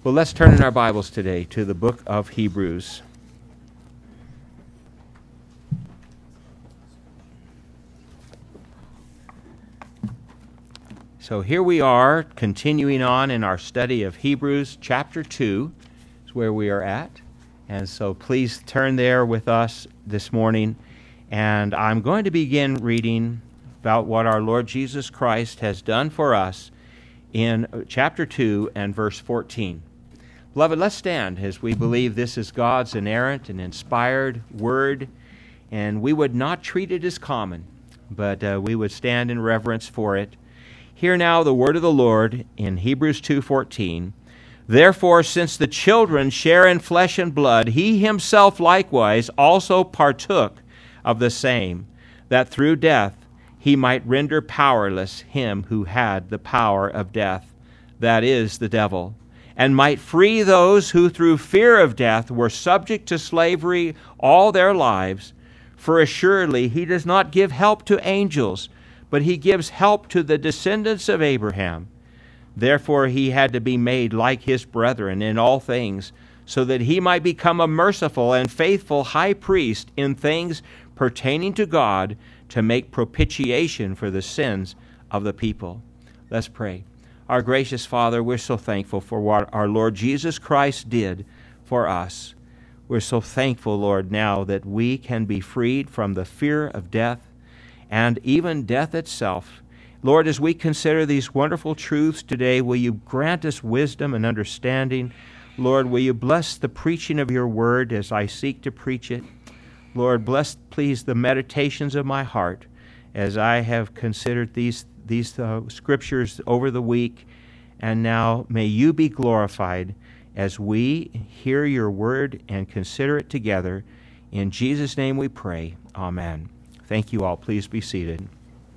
Well, let's turn in our Bibles today to the book of Hebrews. So here we are, continuing on in our study of Hebrews. Chapter 2 is where we are at. And so please turn there with us this morning. And I'm going to begin reading about what our Lord Jesus Christ has done for us in chapter 2 and verse 14. Beloved, let's stand as we believe this is God's inerrant and inspired word, and we would not treat it as common, but we would stand in reverence for it. Hear now the word of the Lord in Hebrews 2:14. Therefore, since the children share in flesh and blood, he himself likewise also partook of the same, that through death he might render powerless him who had the power of death, that is, the devil, and might free those who through fear of death were subject to slavery all their lives. For assuredly he does not give help to angels, but he gives help to the descendants of Abraham. Therefore he had to be made like his brethren in all things, so that he might become a merciful and faithful high priest in things pertaining to God, to make propitiation for the sins of the people. Let's pray. Our gracious Father, we're so thankful for what our Lord Jesus Christ did for us. We're so thankful, Lord, now that we can be freed from the fear of death and even death itself. Lord, as we consider these wonderful truths today, will you grant us wisdom and understanding? Lord, will you bless the preaching of your word as I seek to preach it? Lord, bless, please, the meditations of my heart as I have considered these scriptures over the week. And now may you be glorified as we hear your word and consider it together. In Jesus' name we pray. Amen. Thank you all. Please be seated.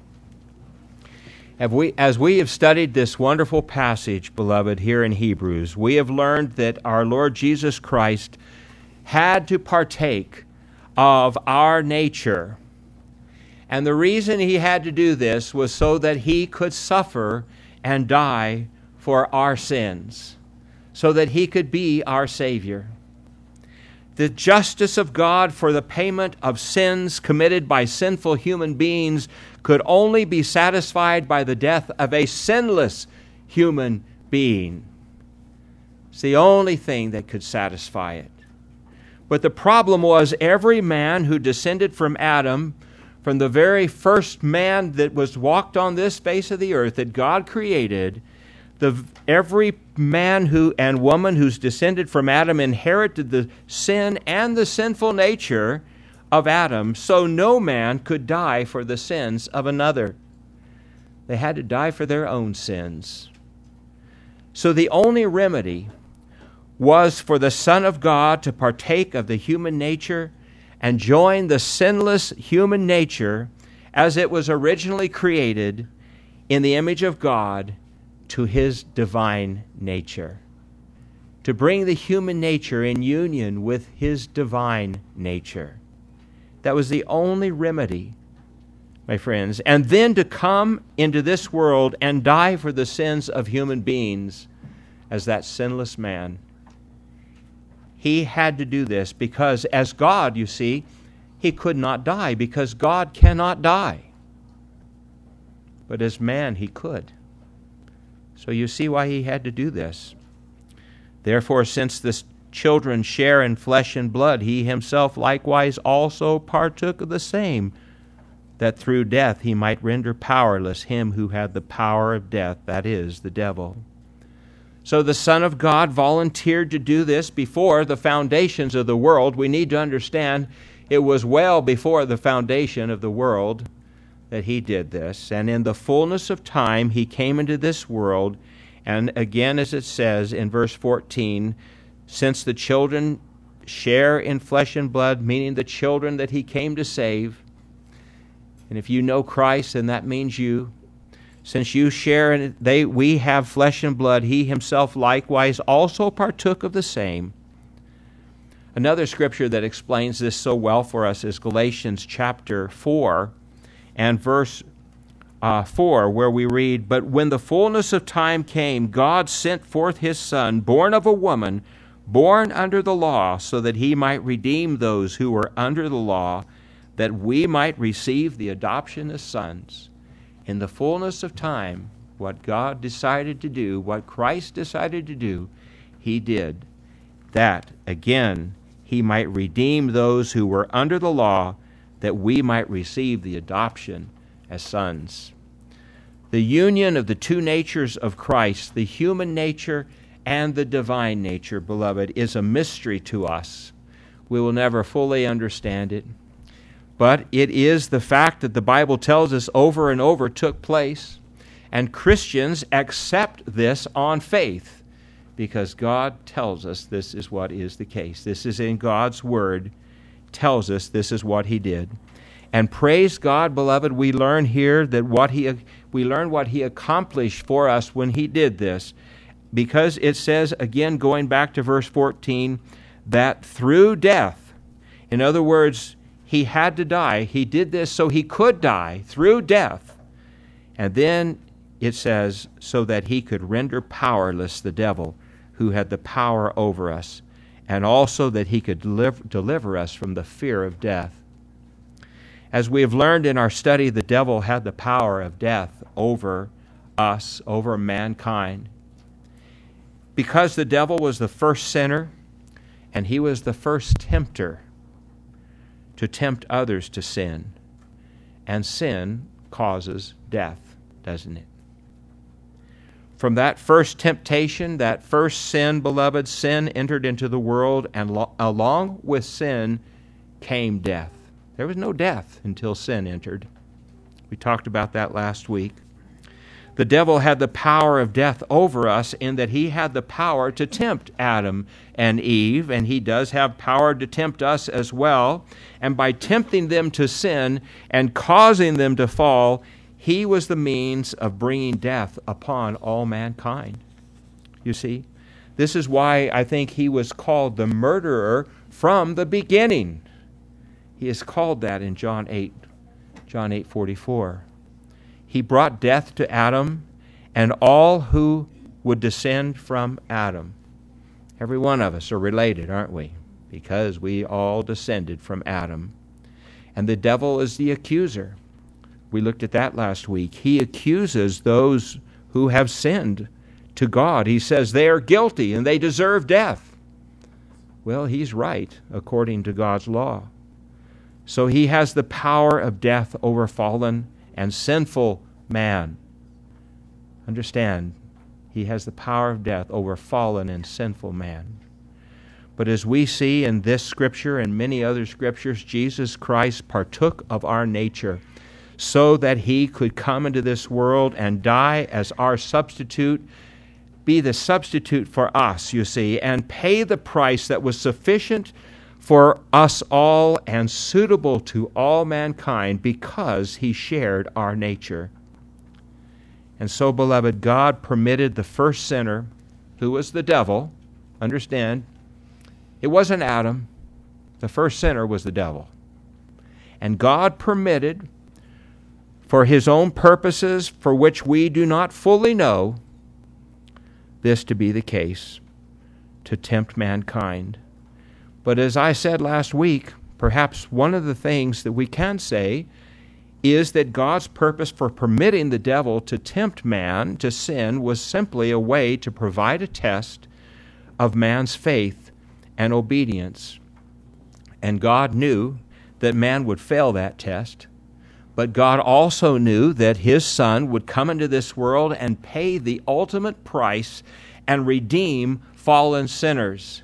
As we have studied this wonderful passage, beloved, here in Hebrews, we have learned that our Lord Jesus Christ had to partake of our nature. And the reason he had to do this was so that he could suffer and die for our sins, so that he could be our Savior. The justice of God for the payment of sins committed by sinful human beings could only be satisfied by the death of a sinless human being. It's the only thing that could satisfy it. But the problem was every man who descended from Adam, from the very first man that was walked on this face of the earth that God created, every man and woman who's descended from Adam inherited the sin and the sinful nature of Adam, so no man could die for the sins of another. They had to die for their own sins. So the only remedy was for the Son of God to partake of the human nature and join the sinless human nature as it was originally created in the image of God to his divine nature. To bring the human nature in union with his divine nature. That was the only remedy, my friends. And then to come into this world and die for the sins of human beings as that sinless man. He had to do this because as God, you see, he could not die because God cannot die. But as man, he could. So you see why he had to do this. Therefore, since the children share in flesh and blood, he himself likewise also partook of the same, that through death he might render powerless him who had the power of death, that is, the devil. So the Son of God volunteered to do this before the foundations of the world. We need to understand it was well before the foundation of the world that he did this. And in the fullness of time he came into this world. And again, as it says in verse 14, since the children share in flesh and blood, meaning the children that he came to save. And if you know Christ, then that means you. Since you share in it, we have flesh and blood, he himself likewise also partook of the same. Another scripture that explains this so well for us is Galatians chapter 4 and verse 4, where we read, "But when the fullness of time came, God sent forth his Son, born of a woman, born under the law, so that he might redeem those who were under the law, that we might receive the adoption as sons." In the fullness of time, what God decided to do, what Christ decided to do, he did. That, again, he might redeem those who were under the law, that we might receive the adoption as sons. The union of the two natures of Christ, the human nature and the divine nature, beloved, is a mystery to us. We will never fully understand it. But it is the fact that the Bible tells us over and over took place, and Christians accept this on faith because God tells us this is what is the case. This is in God's Word, tells us this is what he did. And praise God, beloved, we learn here that what he accomplished for us when he did this, because it says, again, going back to verse 14, that through death, in other words, he had to die. He did this so he could die through death. And then it says, so that he could render powerless the devil who had the power over us, and also that he could deliver us from the fear of death. As we have learned in our study, the devil had the power of death over us, over mankind. Because the devil was the first sinner, and he was the first tempter to tempt others to sin. And sin causes death, doesn't it? From that first temptation, that first sin, beloved, sin entered into the world, and along with sin came death. There was no death until sin entered. We talked about that last week. The devil had the power of death over us in that he had the power to tempt Adam and Eve, and he does have power to tempt us as well. And by tempting them to sin and causing them to fall, he was the means of bringing death upon all mankind. You see, this is why I think he was called the murderer from the beginning. He is called that in John 8:44. He brought death to Adam and all who would descend from Adam. Every one of us are related, aren't we? Because we all descended from Adam. And the devil is the accuser. We looked at that last week. He accuses those who have sinned to God. He says they are guilty and they deserve death. Well, he's right according to God's law. So he has the power of death over fallen and sinful man. Understand, he has the power of death over fallen and sinful man. But as we see in this scripture and many other scriptures, Jesus Christ partook of our nature so that he could come into this world and die as our substitute, be the substitute for us, you see, and pay the price that was sufficient for us all and suitable to all mankind because he shared our nature. And so, beloved, God permitted the first sinner, who was the devil, understand, it wasn't Adam, the first sinner was the devil. And God permitted, for his own purposes, for which we do not fully know, this to be the case, to tempt mankind. But as I said last week, perhaps one of the things that we can say is that God's purpose for permitting the devil to tempt man to sin was simply a way to provide a test of man's faith and obedience. And God knew that man would fail that test. But God also knew that his Son would come into this world and pay the ultimate price and redeem fallen sinners.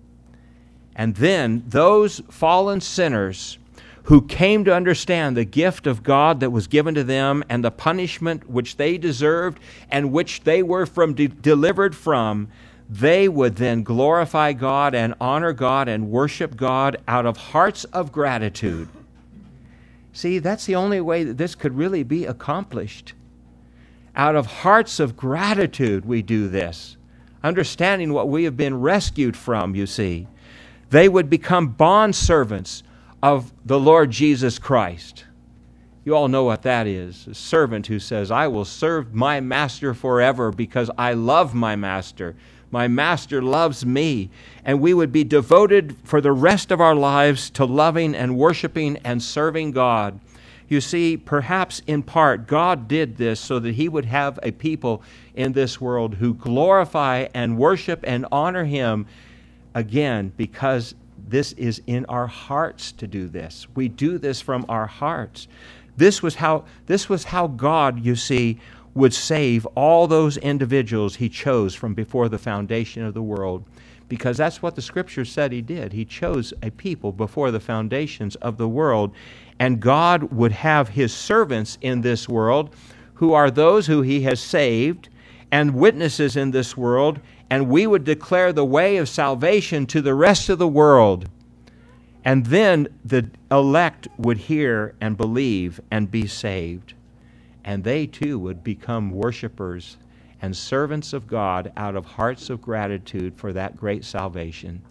And then those fallen sinners who came to understand the gift of God that was given to them and the punishment which they deserved and which they were delivered from, they would then glorify God and honor God and worship God out of hearts of gratitude. See, that's the only way that this could really be accomplished. Out of hearts of gratitude we do this, understanding what we have been rescued from, you see. They would become bondservants of the Lord Jesus Christ. You all know what that is. A servant who says, I will serve my master forever because I love my master. My master loves me. And we would be devoted for the rest of our lives to loving and worshiping and serving God. You see, perhaps in part, God did this so that He would have a people in this world who glorify and worship and honor Him, again, because this is in our hearts to do this. We do this from our hearts. This was how God, you see, would save all those individuals He chose from before the foundation of the world, because that's what the Scripture said He did. He chose a people before the foundations of the world, and God would have His servants in this world who are those who He has saved and witnesses in this world, and we would declare the way of salvation to the rest of the world. And then the elect would hear and believe and be saved. And they too would become worshipers and servants of God out of hearts of gratitude for that great salvation.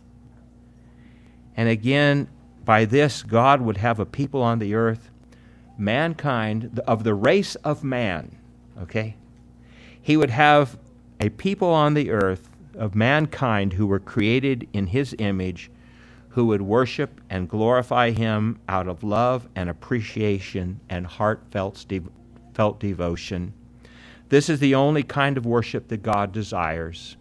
And again, by this, God would have a people on the earth, mankind, of the race of man, okay? He would have a people on the earth of mankind who were created in His image, who would worship and glorify Him out of love and appreciation and heartfelt devotion. This is the only kind of worship that God desires.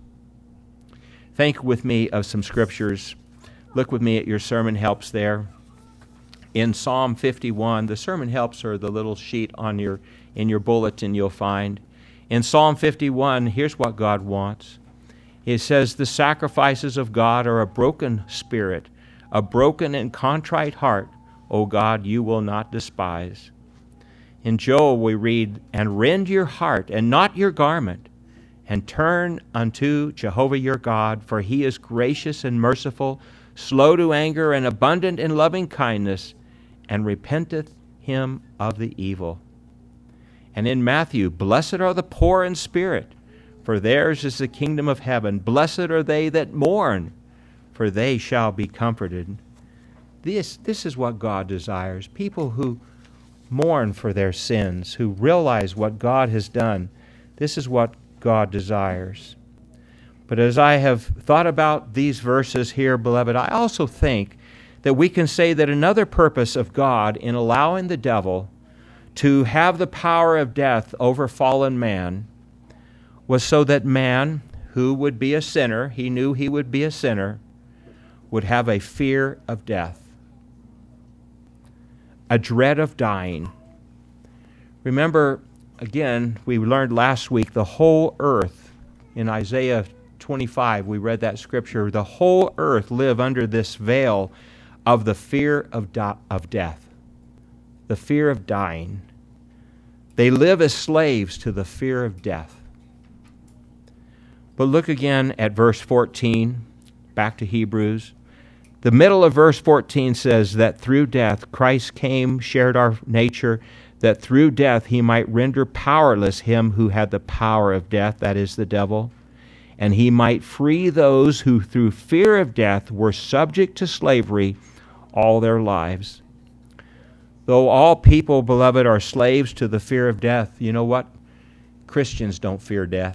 Think with me of some scriptures. Look with me at your sermon helps there. In Psalm 51, the sermon helps are the little sheet in your bulletin you'll find. In Psalm 51, here's what God wants. It says, the sacrifices of God are a broken spirit, a broken and contrite heart, O God, you will not despise. In Joel we read, and rend your heart and not your garment, and turn unto Jehovah your God, for He is gracious and merciful, slow to anger and abundant in loving kindness, and repenteth him of the evil. And in Matthew, blessed are the poor in spirit, for theirs is the kingdom of heaven. Blessed are they that mourn, for they shall be comforted. This is what God desires. People who mourn for their sins, who realize what God has done. This is what God desires. But as I have thought about these verses here, beloved, I also think that we can say that another purpose of God in allowing the devil to have the power of death over fallen man was so that man, who would be a sinner, he knew he would be a sinner, would have a fear of death, a dread of dying. Remember, again, we learned last week the whole earth, in Isaiah 25, we read that scripture, the whole earth live under this veil of the fear of death, the fear of dying. They live as slaves to the fear of death. But look again at verse 14, back to Hebrews. The middle of verse 14 says that through death Christ came, shared our nature, that through death He might render powerless him who had the power of death, that is the devil, and He might free those who through fear of death were subject to slavery all their lives. Though all people, beloved, are slaves to the fear of death, you know what? Christians don't fear death.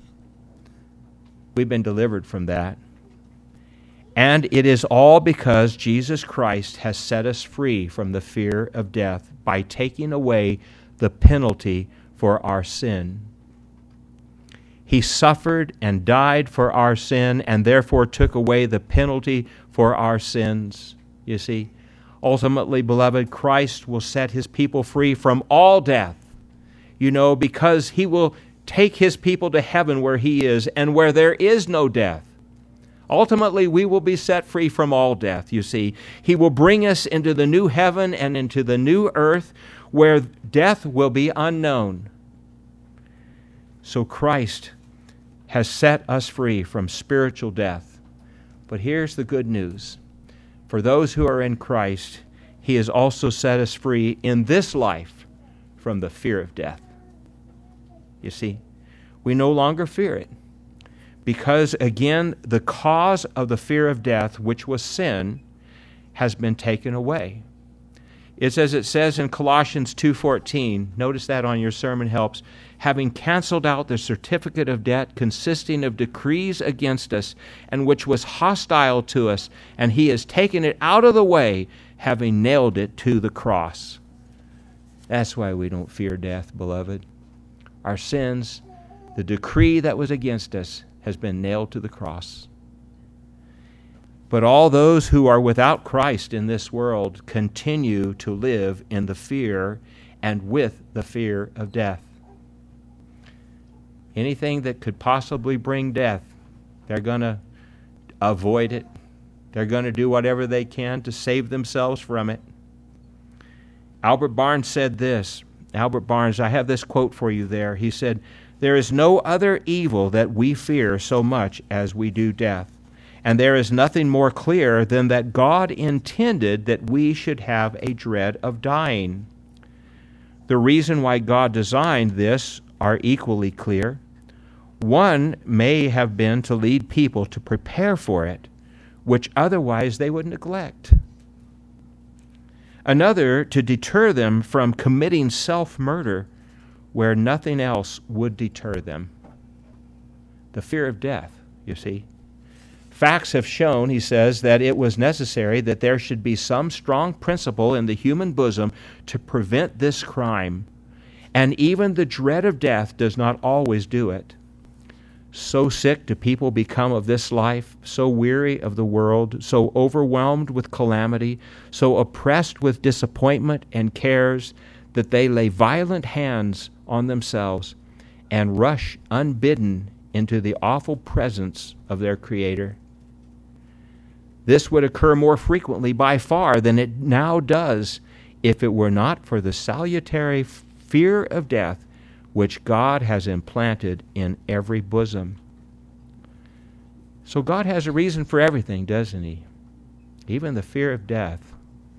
We've been delivered from that. And it is all because Jesus Christ has set us free from the fear of death by taking away the penalty for our sin. He suffered and died for our sin and therefore took away the penalty for our sins. You see, ultimately, beloved, Christ will set His people free from all death, you know, because He will take His people to heaven where He is and where there is no death. Ultimately, we will be set free from all death, you see. He will bring us into the new heaven and into the new earth where death will be unknown. So Christ has set us free from spiritual death. But here's the good news. For those who are in Christ, He has also set us free in this life from the fear of death. You see, we no longer fear it. Because, again, the cause of the fear of death, which was sin, has been taken away. It's as it says in Colossians 2:14. Notice that on your sermon helps. Having canceled out the certificate of debt consisting of decrees against us, and which was hostile to us, and he has taken it out of the way, having nailed it to the cross. That's why we don't fear death, beloved. Our sins, the decree that was against us, has been nailed to the cross. But all those who are without Christ in this world continue to live in the fear and with the fear of death. Anything that could possibly bring death, they're going to avoid it. They're going to do whatever they can to save themselves from it. Albert Barnes said this. Albert Barnes, I have this quote for you there. He said, "There is no other evil that we fear so much as we do death. And there is nothing more clear than that God intended that we should have a dread of dying. The reason why God designed this are equally clear. One may have been to lead people to prepare for it, which otherwise they would neglect. Another, to deter them from committing self-murder where nothing else would deter them." The fear of death, you see. Facts have shown, he says, that it was necessary that there should be some strong principle in the human bosom to prevent this crime, and even the dread of death does not always do it. So sick do people become of this life, so weary of the world, so overwhelmed with calamity, so oppressed with disappointment and cares, that they lay violent hands on themselves and rush unbidden into the awful presence of their Creator. This would occur more frequently by far than it now does if it were not for the salutary fear of death which God has implanted in every bosom. So God has a reason for everything, doesn't He? Even the fear of death.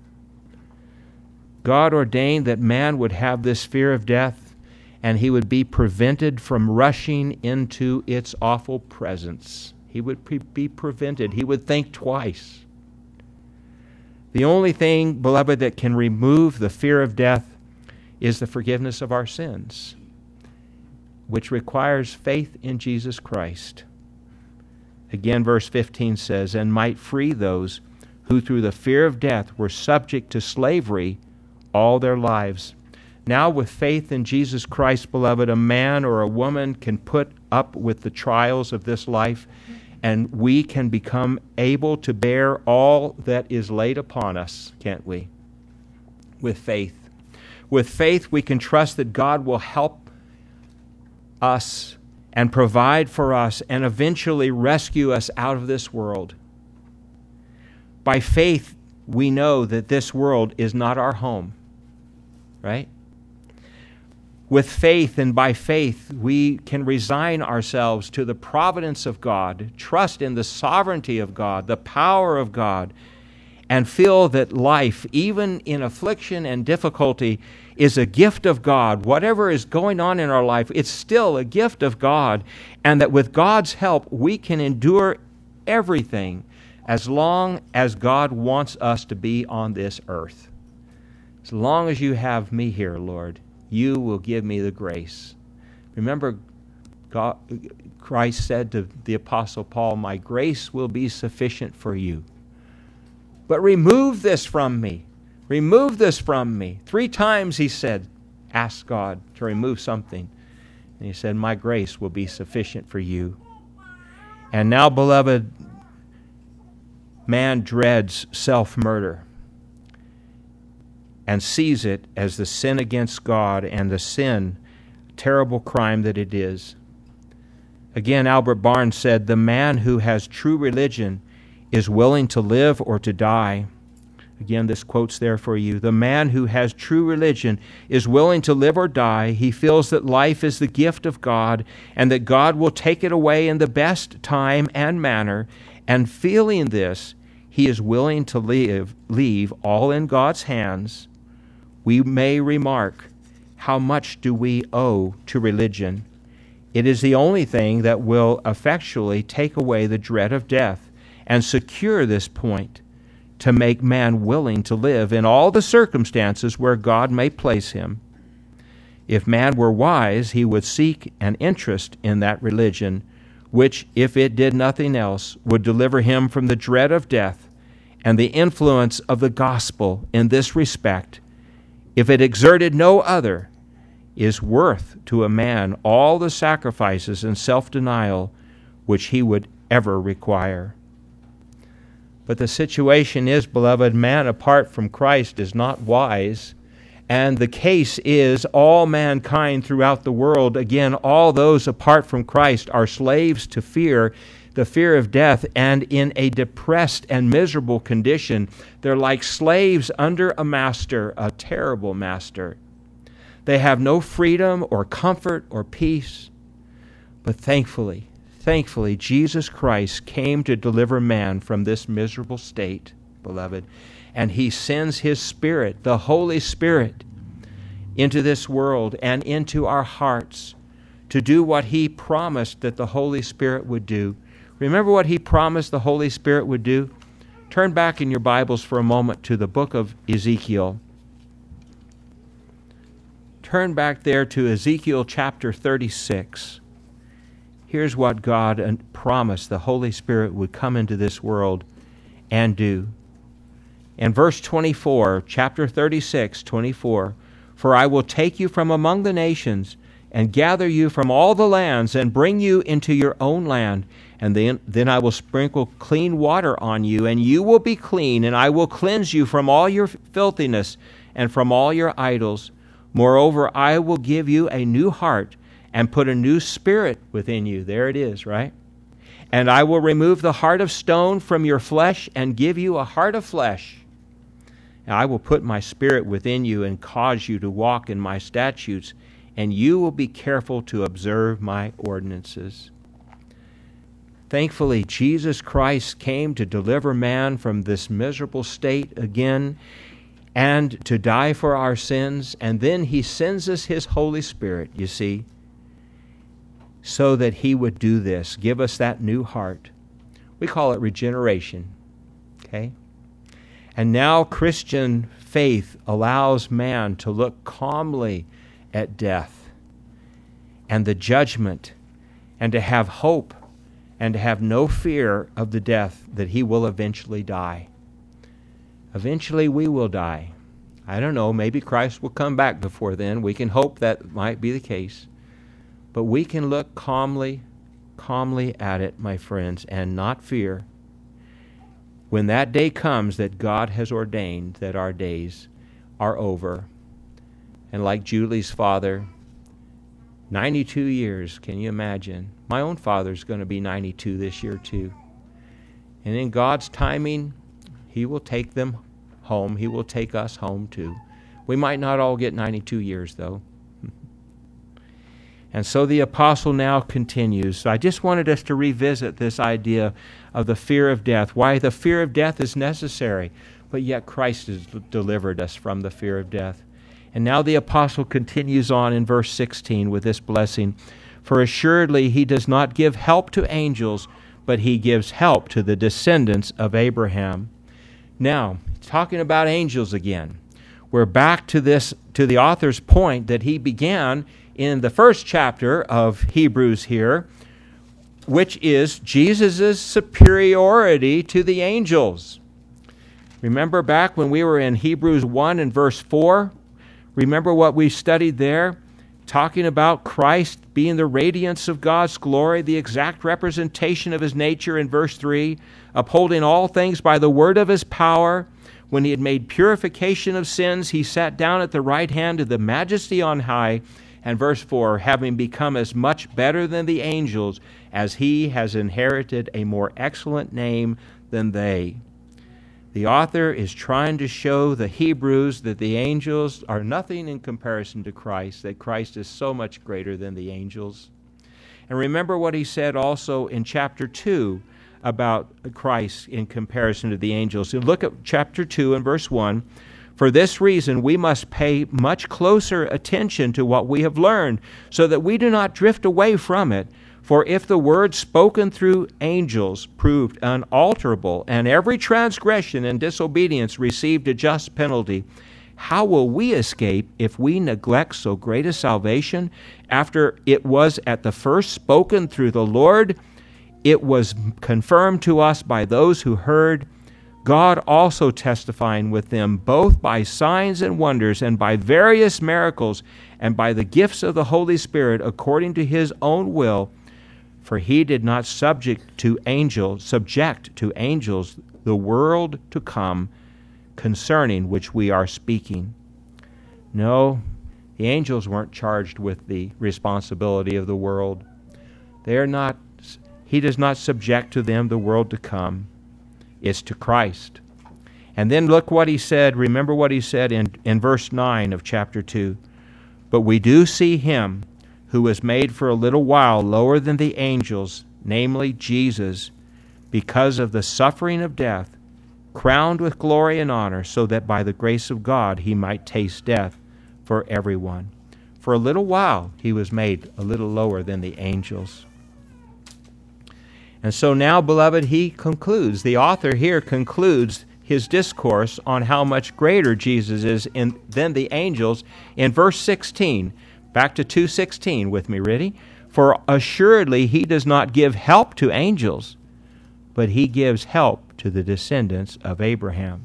God ordained that man would have this fear of death, and he would be prevented from rushing into its awful presence. He would be prevented. He would think twice. The only thing, beloved, that can remove the fear of death is the forgiveness of our sins, which requires faith in Jesus Christ. Again, verse 15 says, "And might free those who through the fear of death were subject to slavery all their lives." Now, with faith in Jesus Christ, beloved, a man or a woman can put up with the trials of this life, and we can become able to bear all that is laid upon us, can't we? With faith. With faith, we can trust that God will help us and provide for us and eventually rescue us out of this world. By faith, we know that this world is not our home, right? With faith and by faith, we can resign ourselves to the providence of God, trust in the sovereignty of God, the power of God, and feel that life, even in affliction and difficulty, is a gift of God. Whatever is going on in our life, it's still a gift of God, and that with God's help, we can endure everything as long as God wants us to be on this earth. As long as you have me here, Lord, you will give me the grace. Remember, Christ said to the Apostle Paul, "My grace will be sufficient for you." But remove this from me. Remove this from me. 3 times he said, ask God to remove something. And he said, "My grace will be sufficient for you." And now, beloved, man dreads self-murder and sees it as the sin against God and the sin, terrible crime that it is. Again, Albert Barnes said, "The man who has true religion is willing to live or to die." Again, this quote's there for you. "The man who has true religion is willing to live or die. He feels that life is the gift of God and that God will take it away in the best time and manner. And feeling this, he is willing to leave all in God's hands. We may remark, how much do we owe to religion? It is the only thing that will effectually take away the dread of death and secure this point. to make man willing to live in all the circumstances where God may place him. If man were wise, he would seek an interest in that religion, which, if it did nothing else, would deliver him from the dread of death and the influence of the gospel in this respect, if it exerted no other, is worth to a man all the sacrifices and self-denial which he would ever require. But the situation is, beloved, man apart from Christ is not wise. And the case is all mankind throughout the world, again, all those apart from Christ are slaves to fear, the fear of death, and in a depressed and miserable condition. They're like slaves under a master, a terrible master. They have no freedom or comfort or peace. But thankfully, Jesus Christ came to deliver man from this miserable state, beloved. And he sends his Spirit, the Holy Spirit, into this world and into our hearts to do what he promised that the Holy Spirit would do. Remember what he promised the Holy Spirit would do? Turn back in your Bibles for a moment to the book of Ezekiel. Turn back there to Ezekiel chapter 36. Here's what God promised the Holy Spirit would come into this world and do. In verse 24, chapter 36, 24, "For I will take you from among the nations and gather you from all the lands and bring you into your own land. And then I will sprinkle clean water on you, and you will be clean, and I will cleanse you from all your filthiness and from all your idols. Moreover, I will give you a new heart and put a new spirit within you." There it is, right? "And I will remove the heart of stone from your flesh and give you a heart of flesh. And I will put my spirit within you and cause you to walk in my statutes, and you will be careful to observe my ordinances." Thankfully, Jesus Christ came to deliver man from this miserable state again and to die for our sins, and then he sends us his Holy Spirit, you see, so that he would do this, give us that new heart. We call it regeneration, okay? And now Christian faith allows man to look calmly at death and the judgment, and to have hope and to have no fear of the death that he will eventually die. Eventually we will die. I don't know, maybe Christ will come back before then. We can hope that might be the case. But we can look calmly at it, my friends, and not fear. When that day comes that God has ordained that our days are over. And like Julie's father, 92 years, can you imagine? My own father's going to be 92 this year too. And in God's timing, he will take them home. He will take us home too. We might not all get 92 years though. And so the apostle now continues. So I just wanted us to revisit this idea of the fear of death, why the fear of death is necessary, but yet Christ has delivered us from the fear of death. And now the apostle continues on in verse 16 with this blessing. "For assuredly he does not give help to angels, but he gives help to the descendants of Abraham." Now, talking about angels again. We're back to the author's point that he began in the first chapter of Hebrews here, which is Jesus' superiority to the angels. Remember back when we were in Hebrews 1 and verse 4? Remember what we studied there? Talking about Christ being the radiance of God's glory, the exact representation of his nature in verse 3, upholding all things by the word of his power. When he had made purification of sins, he sat down at the right hand of the Majesty on high. And verse 4, having become as much better than the angels, as he has inherited a more excellent name than they. The author is trying to show the Hebrews that the angels are nothing in comparison to Christ, that Christ is so much greater than the angels. And remember what he said also in chapter 2 about Christ in comparison to the angels. So look at chapter 2 and verse 1. "For this reason we must pay much closer attention to what we have learned, so that we do not drift away from it. For if the word spoken through angels proved unalterable, and every transgression and disobedience received a just penalty, how will we escape if we neglect so great a salvation? After it was at the first spoken through the Lord, it was confirmed to us by those who heard, God also testifying with them, both by signs and wonders, and by various miracles, and by the gifts of the Holy Spirit, according to his own will. For he did not subject to angels the world to come, concerning which we are speaking. No, the angels weren't charged with the responsibility of the world. He does not subject to them the world to come. It's to Christ. And then look what he said. Remember what he said in verse 9 of chapter 2. But we do see him who was made for a little while lower than the angels, namely Jesus, because of the suffering of death, crowned with glory and honor, so that by the grace of God he might taste death for everyone. For a little while he was made a little lower than the angels. And so now, beloved, the author here concludes his discourse on how much greater Jesus is than the angels in verse 16. Back to 2:16 with me, ready? For assuredly he does not give help to angels, but he gives help to the descendants of Abraham.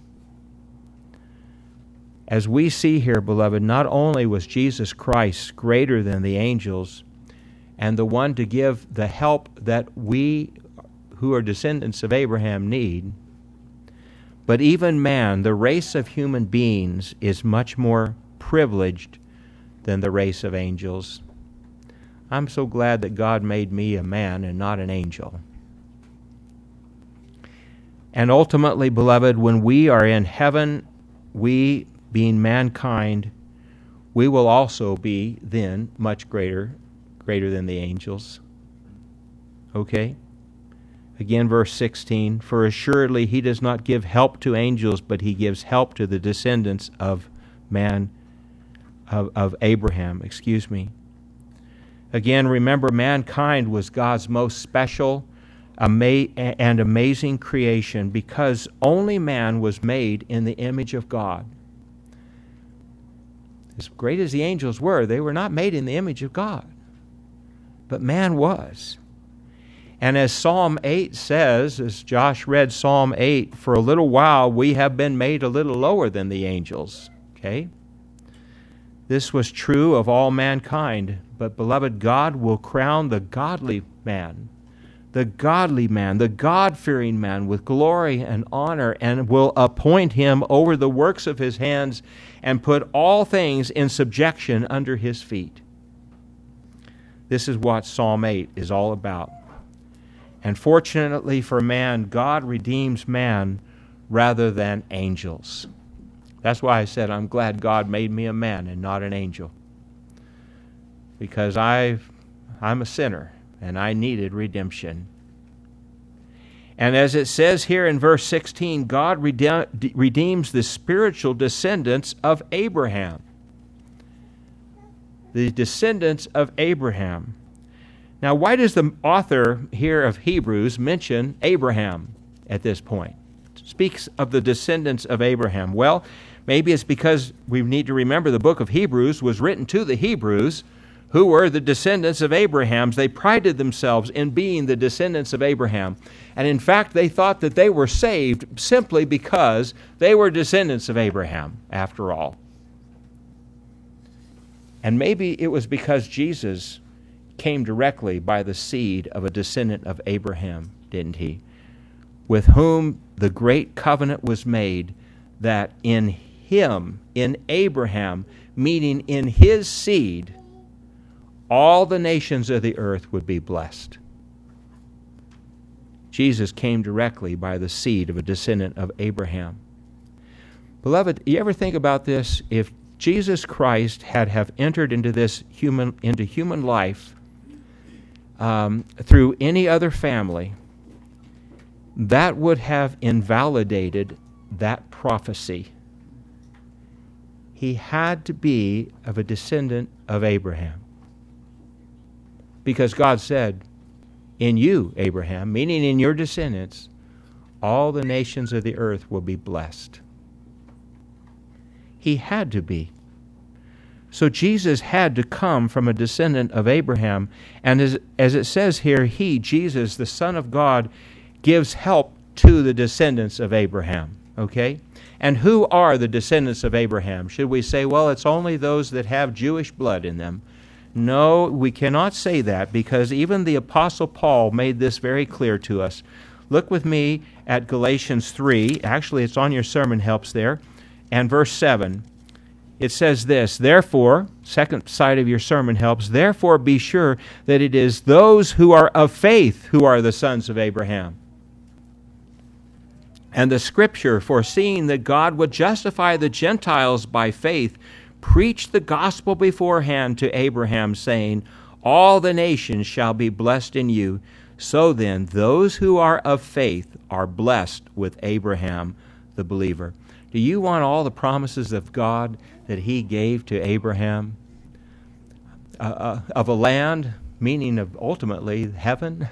As we see here, beloved, not only was Jesus Christ greater than the angels and the one to give the help that we who are descendants of Abraham need, but even man, the race of human beings, is much more privileged than the race of angels. I'm so glad that God made me a man and not an angel. And ultimately, beloved, when we are in heaven, we, being mankind, we will also be then much greater than the angels. Okay? Again, verse 16, for assuredly he does not give help to angels, but he gives help to the descendants of Abraham. Again, remember, mankind was God's most special and amazing creation, because only man was made in the image of God. As great as the angels were, they were not made in the image of God. But man was. And as Psalm 8 says, as Josh read Psalm 8, for a little while we have been made a little lower than the angels. Okay? This was true of all mankind. But, beloved, God will crown the godly man, the God-fearing man with glory and honor, and will appoint him over the works of his hands and put all things in subjection under his feet. This is what Psalm 8 is all about. And fortunately for man, God redeems man rather than angels. That's why I said I'm glad God made me a man and not an angel. Because I'm a sinner and I needed redemption. And as it says here in verse 16, God redeems the spiritual descendants of Abraham. The descendants of Abraham. Now, why does the author here of Hebrews mention Abraham at this point? It speaks of the descendants of Abraham. Well, maybe it's because we need to remember the book of Hebrews was written to the Hebrews, who were the descendants of Abraham. They prided themselves in being the descendants of Abraham. And in fact, they thought that they were saved simply because they were descendants of Abraham, after all. And maybe it was because Jesus came directly by the seed of a descendant of Abraham, didn't he? With whom the great covenant was made, that in him, in Abraham, meaning in his seed, all the nations of the earth would be blessed. Jesus came directly by the seed of a descendant of Abraham. Beloved, you ever think about this? If Jesus Christ had have entered into human life through any other family, that would have invalidated that prophecy. He had to be of a descendant of Abraham. Because God said, in you, Abraham, meaning in your descendants, all the nations of the earth will be blessed. He had to be. So Jesus had to come from a descendant of Abraham. And as it says here, he, Jesus, the Son of God, gives help to the descendants of Abraham. Okay? And who are the descendants of Abraham? Should we say, well, it's only those that have Jewish blood in them? No, we cannot say that, because even the Apostle Paul made this very clear to us. Look with me at Galatians 3. Actually, it's on your sermon helps there. And verse 7. It says this, therefore, second side of your sermon helps, therefore be sure that it is those who are of faith who are the sons of Abraham. And the Scripture, foreseeing that God would justify the Gentiles by faith, preached the gospel beforehand to Abraham, saying, all the nations shall be blessed in you. So then, those who are of faith are blessed with Abraham, the believer. Do you want all the promises of God that He gave to Abraham? Of a land, meaning of ultimately heaven,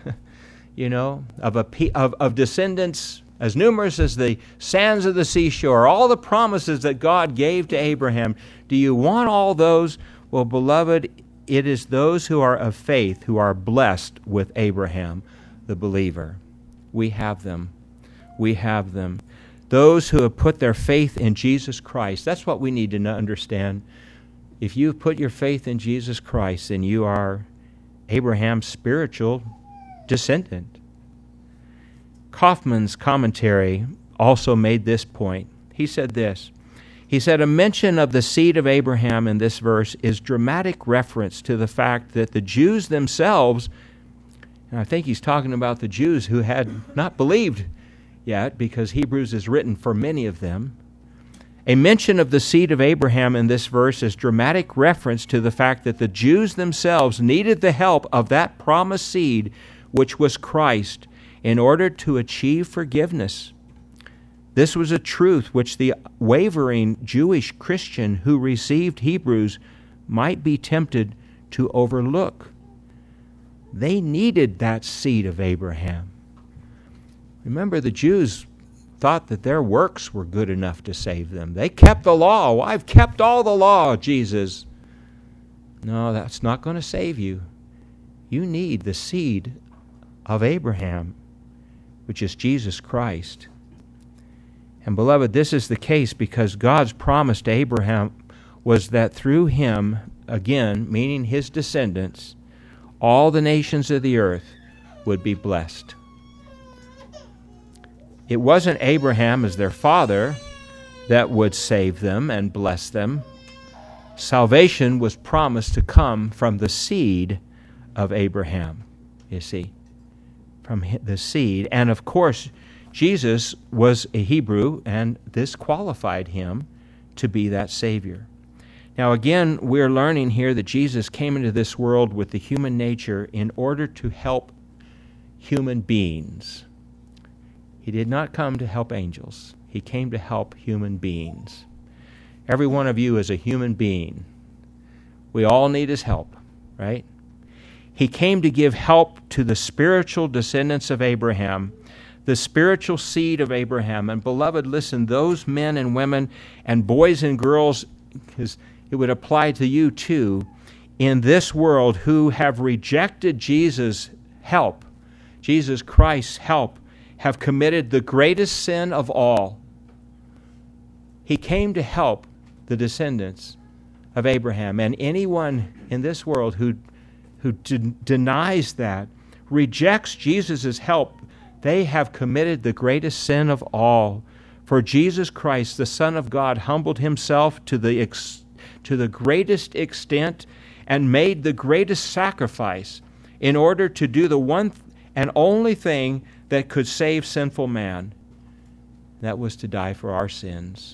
of descendants as numerous as the sands of the seashore, all the promises that God gave to Abraham. Do you want all those? Well, beloved, it is those who are of faith who are blessed with Abraham, the believer. We have them. We have them. Those who have put their faith in Jesus Christ. That's what we need to understand. If you've put your faith in Jesus Christ, then you are Abraham's spiritual descendant. Kaufman's commentary also made this point. He said this. He said, a mention of the seed of Abraham in this verse is dramatic reference to the fact that the Jews themselves, and I think he's talking about the Jews who had not believed yet, because Hebrews is written for many of them. A mention of the seed of Abraham in this verse is dramatic reference to the fact that the Jews themselves needed the help of that promised seed, which was Christ, in order to achieve forgiveness. This was a truth which the wavering Jewish Christian who received Hebrews might be tempted to overlook. They needed that seed of Abraham. Remember, the Jews thought that their works were good enough to save them. They kept the law. Well, I've kept all the law, Jesus. No, that's not going to save you. You need the seed of Abraham, which is Jesus Christ. And beloved, this is the case because God's promise to Abraham was that through him, again, meaning his descendants, all the nations of the earth would be blessed. It wasn't Abraham as their father that would save them and bless them. Salvation was promised to come from the seed of Abraham, you see, from the seed. And of course, Jesus was a Hebrew, and this qualified him to be that Savior. Now again, we're learning here that Jesus came into this world with the human nature in order to help human beings. He did not come to help angels. He came to help human beings. Every one of you is a human being. We all need his help, right? He came to give help to the spiritual descendants of Abraham, the spiritual seed of Abraham. And beloved, listen, those men and women and boys and girls, because it would apply to you too, in this world who have rejected Jesus' help, Jesus Christ's help, have committed the greatest sin of all. He came to help the descendants of Abraham. And anyone in this world who denies that, rejects Jesus' help, they have committed the greatest sin of all. For Jesus Christ, the Son of God, humbled himself to the greatest extent and made the greatest sacrifice in order to do the one and only thing that could save sinful man. That was to die for our sins.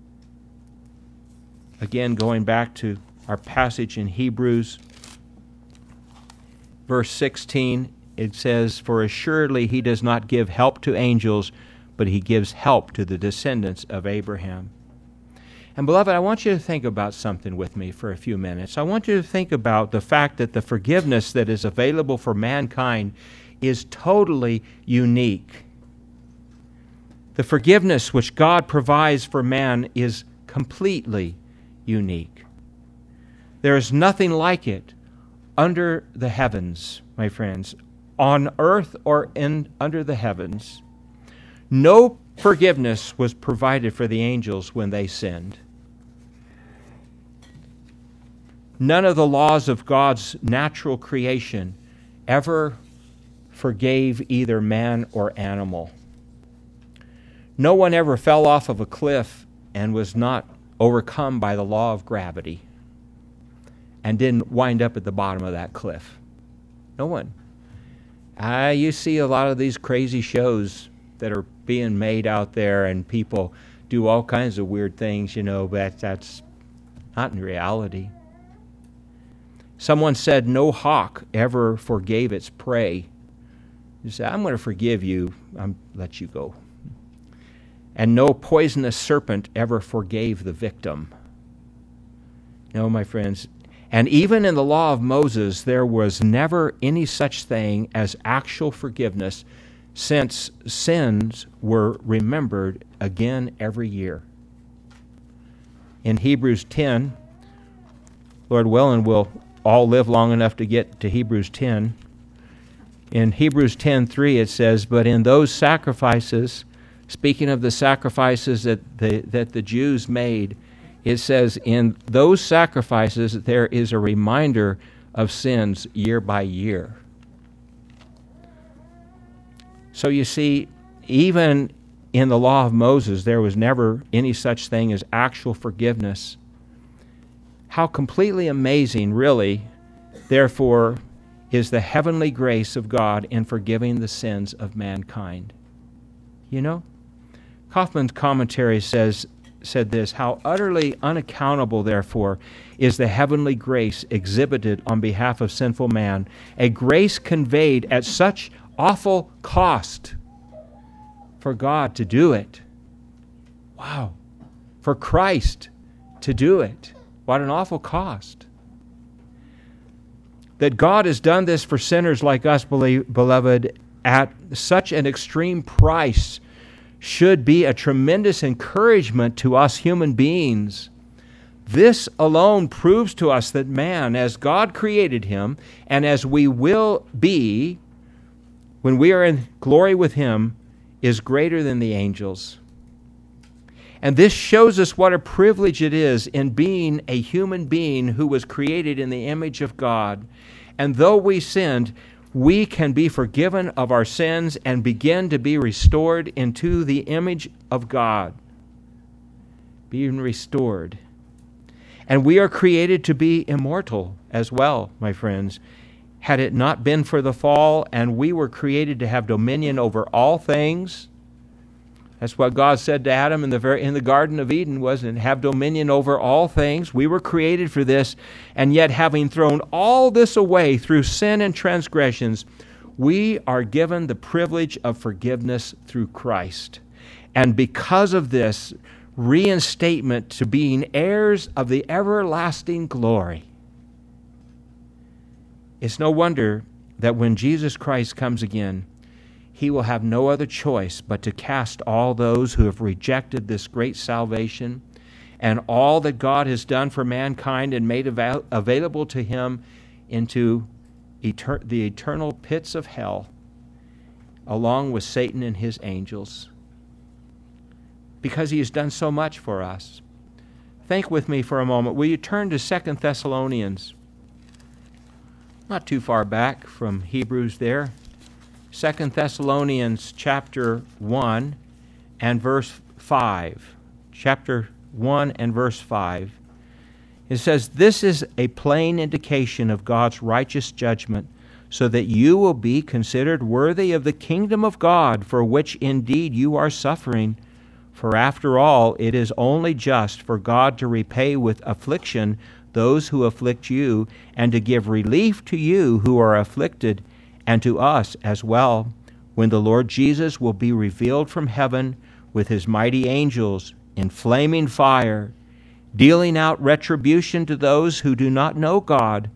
Again, going back to our passage in Hebrews, verse 16, it says, for assuredly he does not give help to angels, but he gives help to the descendants of Abraham. And beloved, I want you to think about something with me for a few minutes. I want you to think about the fact that the forgiveness that is available for mankind is totally unique. The forgiveness which God provides for man is completely unique. There is nothing like it under the heavens, my friends, on earth or under the heavens. No forgiveness was provided for the angels when they sinned. None of the laws of God's natural creation ever forgave either man or animal. No one ever fell off of a cliff and was not overcome by the law of gravity and didn't wind up at the bottom of that cliff. No one. You see a lot of these crazy shows that are being made out there, and people do all kinds of weird things, but that's not in reality. Someone said no hawk ever forgave its prey. You say, I'm going to forgive you, I'll let you go. And no poisonous serpent ever forgave the victim. No, my friends. And even in the law of Moses, there was never any such thing as actual forgiveness, since sins were remembered again every year. In Hebrews 10, Lord willing, we'll all live long enough to get to Hebrews 10. In Hebrews 10:3 it says, but in those sacrifices, speaking of the sacrifices that the Jews made, it says, in those sacrifices there is a reminder of sins year by year. So you see, even in the law of Moses, there was never any such thing as actual forgiveness. How completely amazing, really, therefore, is the heavenly grace of God in forgiving the sins of mankind. Kaufman's commentary said this, how utterly unaccountable, therefore, is the heavenly grace exhibited on behalf of sinful man, a grace conveyed at such awful cost for God to do it. Wow. For Christ to do it. What an awful cost. That God has done this for sinners like us, beloved, at such an extreme price should be a tremendous encouragement to us human beings. This alone proves to us that man, as God created him, and as we will be when we are in glory with him, is greater than the angels. And this shows us what a privilege it is in being a human being who was created in the image of God. And though we sinned, we can be forgiven of our sins and begin to be restored into the image of God. Being restored. And we are created to be immortal as well, my friends. Had it not been for the fall, and we were created to have dominion over all things. That's what God said to Adam in the Garden of Eden, wasn't it? Have dominion over all things. We were created for this, and yet having thrown all this away through sin and transgressions, we are given the privilege of forgiveness through Christ. And because of this reinstatement to being heirs of the everlasting glory, it's no wonder that when Jesus Christ comes again, he will have no other choice but to cast all those who have rejected this great salvation and all that God has done for mankind and made available to him into the eternal pits of hell, along with Satan and his angels, because he has done so much for us. Think with me for a moment. Will you turn to 2 Thessalonians? Not too far back from Hebrews there. 2 Thessalonians chapter 1 and verse 5. Chapter 1 and verse 5. It says, this is a plain indication of God's righteous judgment, so that you will be considered worthy of the kingdom of God, for which indeed you are suffering. For after all, it is only just for God to repay with affliction those who afflict you, and to give relief to you who are afflicted, and to us as well, when the Lord Jesus will be revealed from heaven with his mighty angels in flaming fire, dealing out retribution to those who do not know God,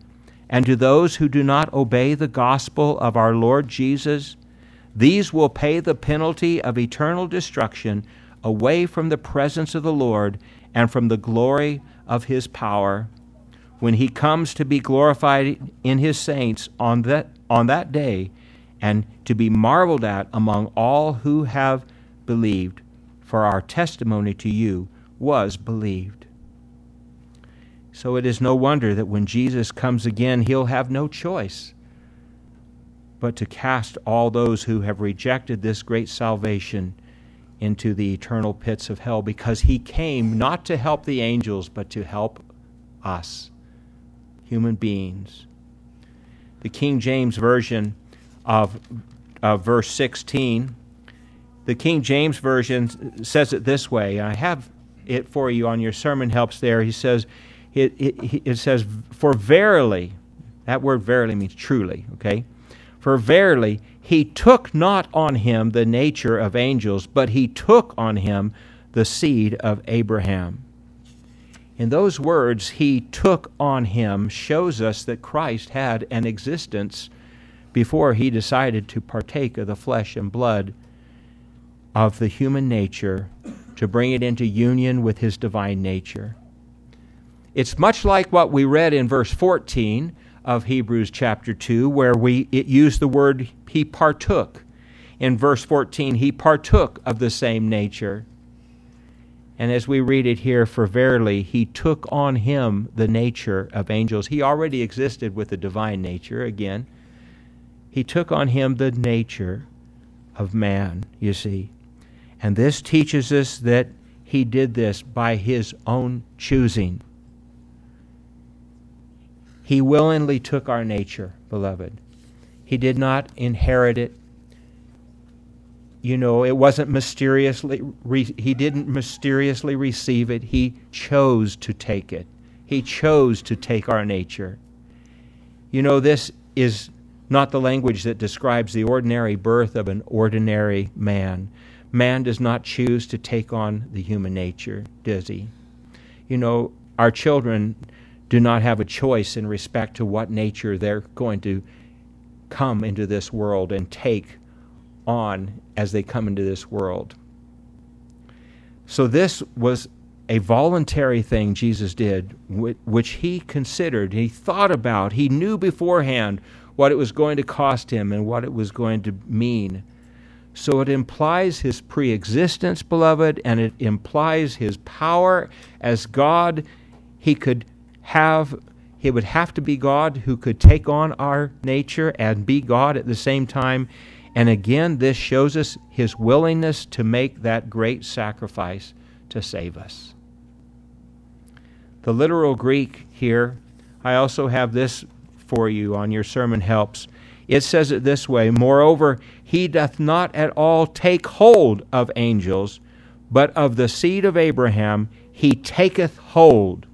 And to those who do not obey the gospel of our Lord Jesus, these will pay the penalty of eternal destruction away from the presence of the Lord and from the glory of his power, when he comes to be glorified in his saints on that day, and to be marveled at among all who have believed, for our testimony to you was believed. So it is no wonder that when Jesus comes again, he'll have no choice but to cast all those who have rejected this great salvation into the eternal pits of hell, because he came not to help the angels, but to help us, human beings. The King James Version of verse 16, the King James Version says it this way. I have it for you on your sermon helps there. He says, it says, for verily, that word verily means truly, okay? For verily, he took not on him the nature of angels, but he took on him the seed of Abraham. In those words, he took on him, shows us that Christ had an existence before he decided to partake of the flesh and blood of the human nature to bring it into union with his divine nature. It's much like what we read in verse 14 of Hebrews chapter 2, where it used the word he partook. In verse 14, he partook of the same nature. And as we read it here, for verily he took on him the nature of angels. He already existed with the divine nature again. He took on him the nature of man, you see. And this teaches us that he did this by his own choosing. He willingly took our nature, beloved. He did not inherit it. You know, it wasn't he didn't mysteriously receive it. He chose to take it. He chose to take our nature. You know, this is not the language that describes the ordinary birth of an ordinary man. Man does not choose to take on the human nature, does he? You know, our children do not have a choice in respect to what nature they're going to come into this world and take on as they come into this world. So this was a voluntary thing Jesus did, which he considered, he thought about, he knew beforehand what it was going to cost him and what it was going to mean. So it implies his pre-existence, beloved, and it implies his power as God. He would have to be God who could take on our nature and be God at the same time. And again, this shows us his willingness to make that great sacrifice to save us. The literal Greek here, I also have this for you on your sermon helps. It says it this way, moreover, he doth not at all take hold of angels, but of the seed of Abraham he taketh hold.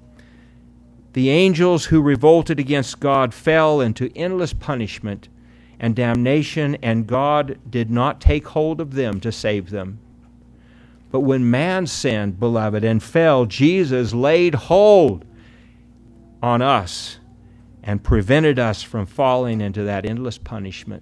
The angels who revolted against God fell into endless punishment and damnation, and God did not take hold of them to save them. But when man sinned, beloved, and fell, Jesus laid hold on us and prevented us from falling into that endless punishment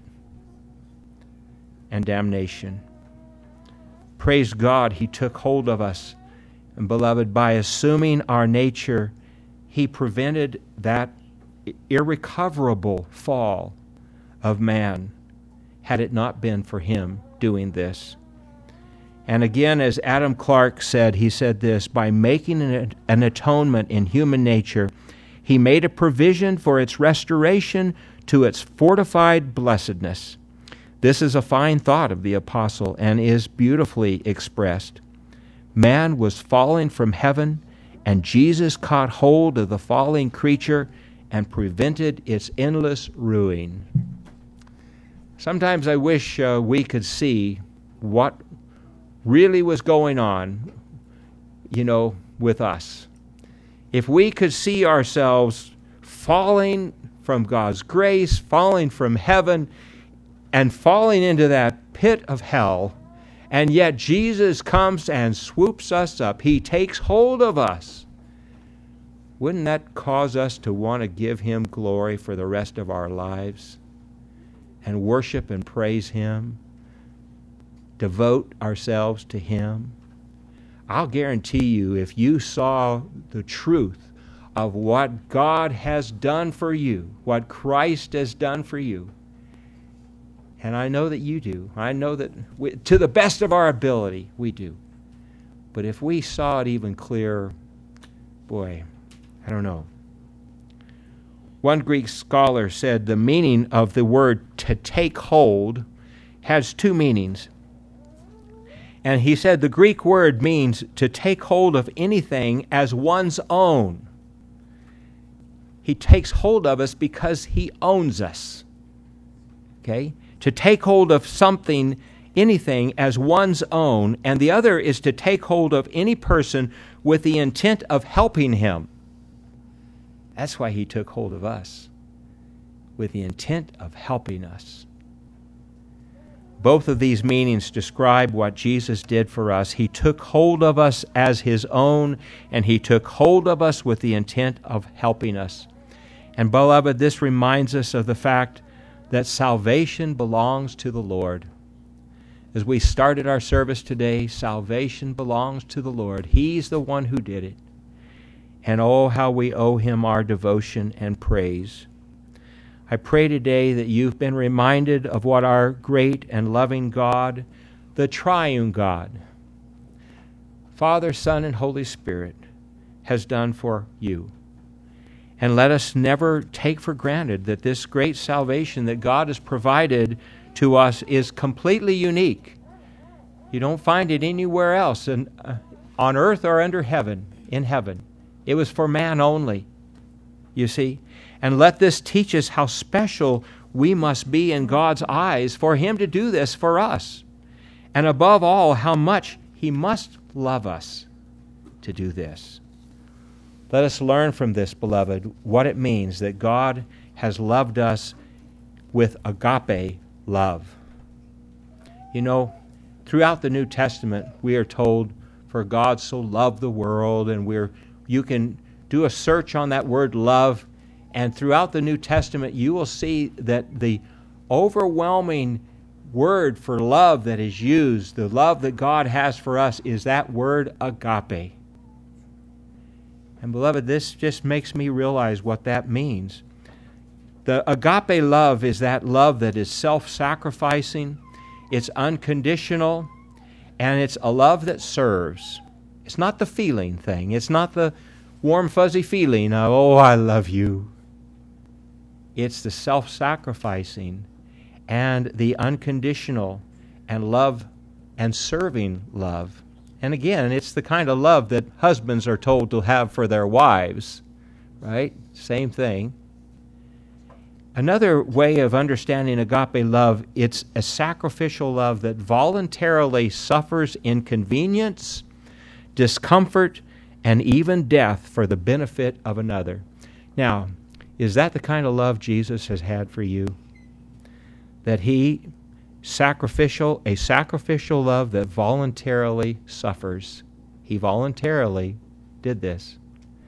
and damnation. Praise God, he took hold of us. And beloved, by assuming our nature, he prevented that irrecoverable fall of man, had it not been for him doing this. And again, as Adam Clarke said, he said this, by making an atonement in human nature, he made a provision for its restoration to its fortified blessedness. This is a fine thought of the apostle and is beautifully expressed. Man was falling from heaven, and Jesus caught hold of the falling creature and prevented its endless ruin. Sometimes I wish we could see what really was going on, with us. If we could see ourselves falling from God's grace, falling from heaven, and falling into that pit of hell, and yet Jesus comes and swoops us up. He takes hold of us. wouldn't that cause us to want to give Him glory for the rest of our lives and worship and praise Him, devote ourselves to Him? I'll guarantee you, if you saw the truth of what God has done for you, what Christ has done for you, and I know that you do. I know that to the best of our ability, we do. But if we saw it even clearer, boy, I don't know. One Greek scholar said the meaning of the word to take hold has two meanings. And he said the Greek word means to take hold of anything as one's own. He takes hold of us because He owns us. Okay? To take hold of something, anything, as one's own, and the other is to take hold of any person with the intent of helping him. That's why He took hold of us, with the intent of helping us. Both of these meanings describe what Jesus did for us. He took hold of us as His own, and He took hold of us with the intent of helping us. And beloved, this reminds us of the fact that salvation belongs to the Lord. As we started our service today, salvation belongs to the Lord. He's the one who did it. And oh, how we owe Him our devotion and praise. I pray today that you've been reminded of what our great and loving God, the triune God, Father, Son, and Holy Spirit, has done for you. And let us never take for granted that this great salvation that God has provided to us is completely unique. You don't find it anywhere else on earth or under heaven, in heaven. It was for man only, you see. And let this teach us how special we must be in God's eyes for Him to do this for us. And above all, how much He must love us to do this. Let us learn from this, beloved, what it means that God has loved us with agape love. You know, throughout the New Testament, we are told, for God so loved the world, and you can do a search on that word love, and throughout the New Testament, you will see that the overwhelming word for love that is used, the love that God has for us, is that word agape. And beloved, this just makes me realize what that means. The agape love is that love that is self-sacrificing, it's unconditional, and it's a love that serves. It's not the feeling thing. It's not the warm, fuzzy feeling of, oh, I love you. It's the self-sacrificing and the unconditional and love and serving love. And again, it's the kind of love that husbands are told to have for their wives, right? Same thing. Another way of understanding agape love, it's a sacrificial love that voluntarily suffers inconvenience, discomfort, and even death for the benefit of another. Now, is that the kind of love Jesus has had for you? That He a sacrificial love that voluntarily suffers. He voluntarily did this.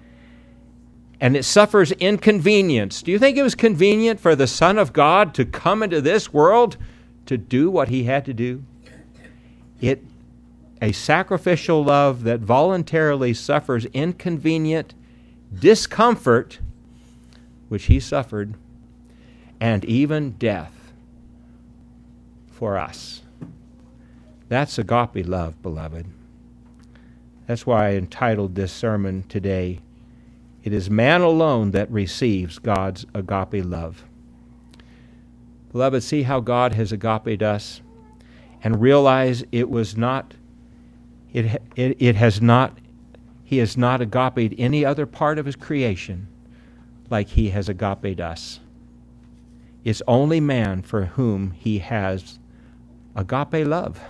And it suffers inconvenience. Do you think it was convenient for the Son of God to come into this world to do what He had to do? A sacrificial love that voluntarily suffers inconvenient discomfort, which He suffered, and even death for us. That's agape love, beloved. That's why I entitled this sermon today, "It is man alone that receives God's agape love." Beloved, see how God has agape'd us, and realize He has not agape'd any other part of His creation like He has agape'd us. It's only man for whom He has agape love.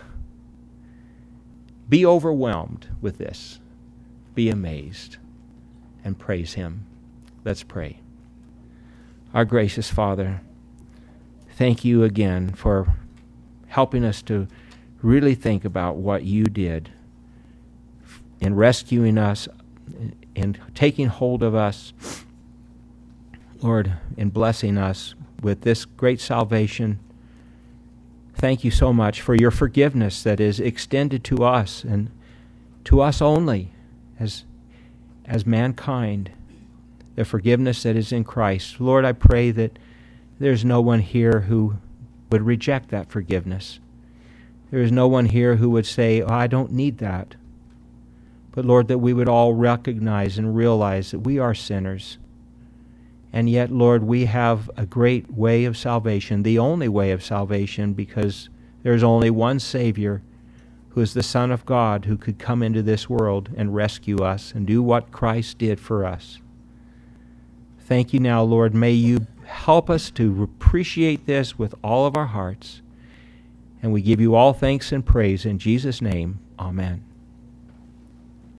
Be overwhelmed with this. Be amazed and praise Him. Let's pray. Our gracious Father, thank You again for helping us to really think about what You did in rescuing us in taking hold of us, Lord, in blessing us with this great salvation. Thank you so much for your forgiveness that is extended to us and to us only as mankind, the forgiveness that is in Christ. Lord, I pray that there's no one here who would reject that forgiveness. There is no one here who would say, I don't need that. But Lord, that we would all recognize and realize that we are sinners. And yet, Lord, we have a great way of salvation, the only way of salvation, because there's only one Savior, who is the Son of God, who could come into this world and rescue us and do what Christ did for us. Thank you now, Lord. May you help us to appreciate this with all of our hearts. And we give you all thanks and praise in Jesus' name. Amen.